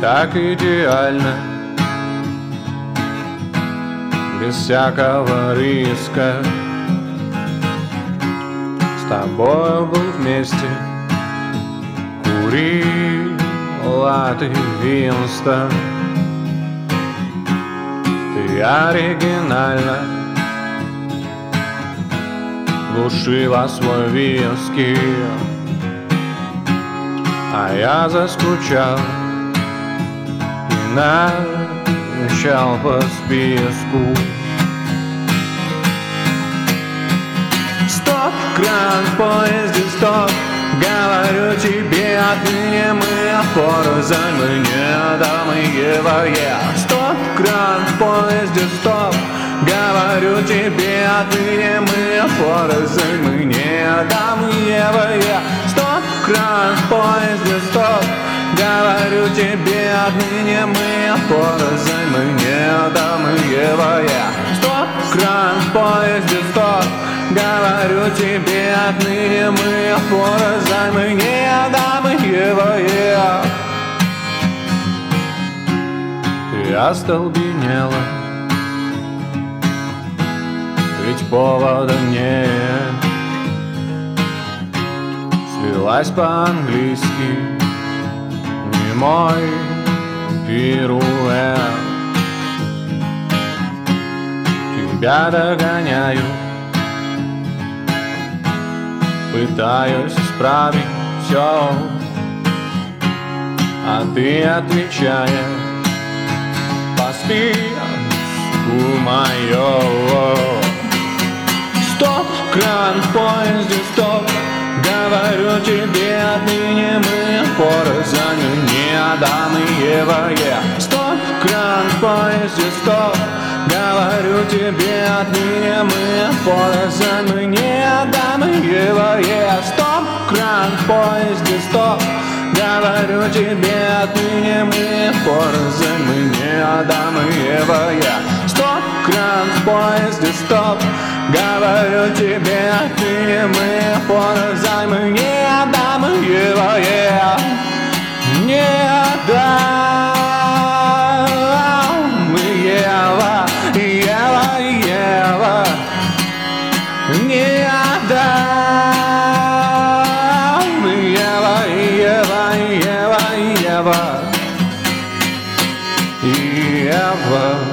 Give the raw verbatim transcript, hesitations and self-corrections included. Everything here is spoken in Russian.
так идеально, без всякого риска. С тобой был вместе, курила ты Винстон. Ты оригинально глушила свой виски, а я заскучал и начал по списку. Стоп, кран в поезде, стоп. Говорю тебе, отныне мы порознь, мы не Адам и Ева, yeah. Стоп, кран в поезде, стоп. Говорю тебе, отныне мы порознь, мы не Адам и Ева, yeah. Стоп, кран в поезде, стоп. Говорю тебе, отныне мы порознь, мы не Адам и Ева, yeah. Стоп, кран в поезде, стоп. Говорю тебе, отныне мы порознь, мы не Адам и Ева, yeah. Ты остолбенела, ведь повода нет. Слилась по-английски немой пируэт. Тебя догоняю, пытаюсь исправить все, а ты отвечаешь: поспи, мое. Стоп, кран в поезде, стоп. Говорю тебе, отныне мы порознь, не Адам и Ева, yeah. Стоп, кран в поезде, стоп. Говорю тебе, отныне мы порознь, мы не Адам и Ева, yeah. Стоп, кран в поезде, стоп. Говорю тебе, отныне мы порознь, мы не Адам и Ева, yeah. Стоп, кран в поезде, стоп. Говорю тебе, отныне мы порознь, мы не Адам и Ева, yeah. Не Адам и Ева, Ева, Ева. Не Адам и Ева, Ева, Ева, Ева, Ева.